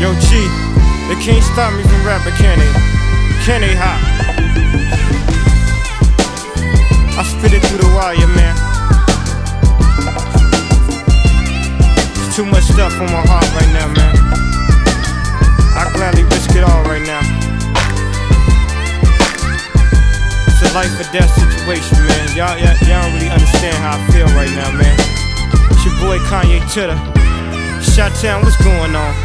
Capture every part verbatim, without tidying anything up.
Yo, G, they can't stop me from rapping, can they? Can they, hot? I spit it through the wire, man. There's too much stuff on my heart right now, man. I gladly risk it all right now. It's a life or death situation, man. Y'all, y'all, y'all don't really understand how I feel right now, man. It's your boy Kanye Titter. Shot-Town, what's going on?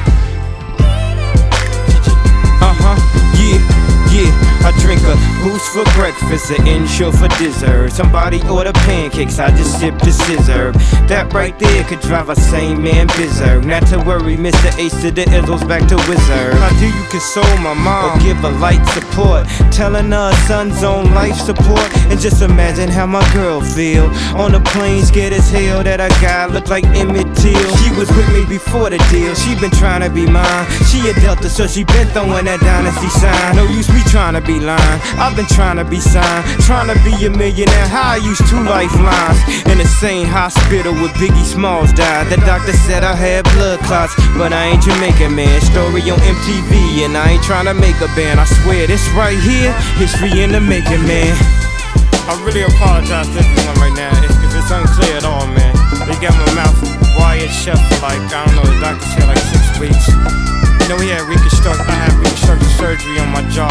Uh-huh, yeah, yeah. I drink a boost for breakfast, an insure for dessert. Somebody order pancakes, I just sip the scissor. That right there could drive a sane man berserk. Not to worry, Mister Ace to the Izzles back to Wizard. How do you console my mom? Or give a light support, telling her son's on life support. And just imagine how my girl feel on the plane, scared as hell that a guy looked like Emmett Till. She was with me before the deal, she been trying to be mine. She a Delta, so she been throwing that dynasty sign. No use me trying to be lying, I've been trying to be signed, trying to be a millionaire. How I used two lifelines in the same hospital where Biggie Smalls died. The doctor said I had blood clots, but I ain't Jamaican, man. Story on M T V, and I ain't trying to make a band. I swear this right here, history in the making, man. I really apologize to everyone right now if, if it's unclear at all, man. They got my mouth wired shut for like, I don't know, the doctor said like six weeks. You know, we had reconstruct, I had reconstructive surgery on my jaw.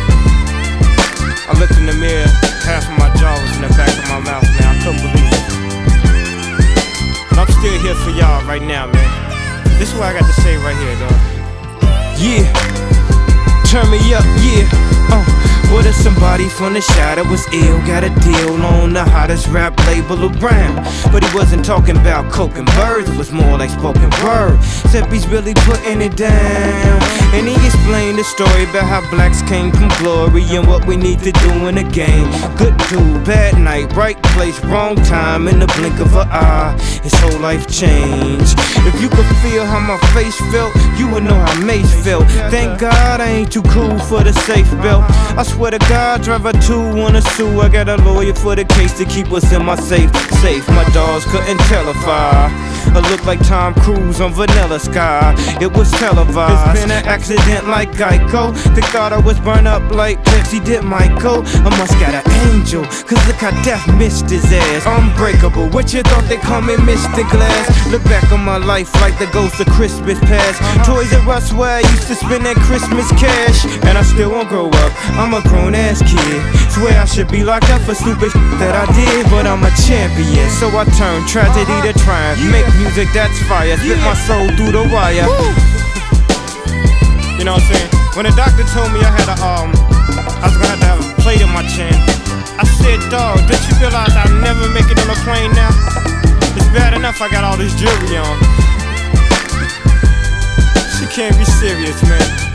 I looked in the mirror, half of my jaw was in the back of my mouth, man. I couldn't believe it. But I'm still here for y'all right now, man. This is what I got to say right here, dog. Yeah, turn me up, yeah. Uh, what if somebody from the shadow was ill, got a deal on the hottest rap label around? But he wasn't talking about coke and birds, it was more like spoken word. Except he's really putting it down. And he explained the story about how blacks came from glory and what we need to do in the game. Good dude, bad night, right place, wrong time, in the blink of an eye, his whole life changed. If you could feel how my face felt, you would know how Mace felt. Thank God I ain't too cool for the safe belt. I swear to God, driver two wanna sue. I got a lawyer for the case to keep us in my safe. Safe, my dogs couldn't tell if I I look like Tom Cruise on Vanilla Sky. It was televised. It's been an accident like Geico. They thought I was burned up like Pepsi did Michael. I must got an angel, cause look how death missed his ass. Unbreakable, what you thought they call me Mister Glass? Look back on my life like the ghost of Christmas past. Toys R Us where I used to spend that Christmas cash. And I still won't grow up, I'm a grown ass kid. Swear I should be locked up for stupid shit that I did, but I'm a champion, so I turn tragedy to triumph. Make music that's fire, spit my soul through the wire. You know what I'm saying? When the doctor told me I had a, um, I was gonna have to have a plate in my chin, I said, dog, don't you realize I'll never make it on a plane now? It's bad enough I got all this jewelry on. She can't be serious, man.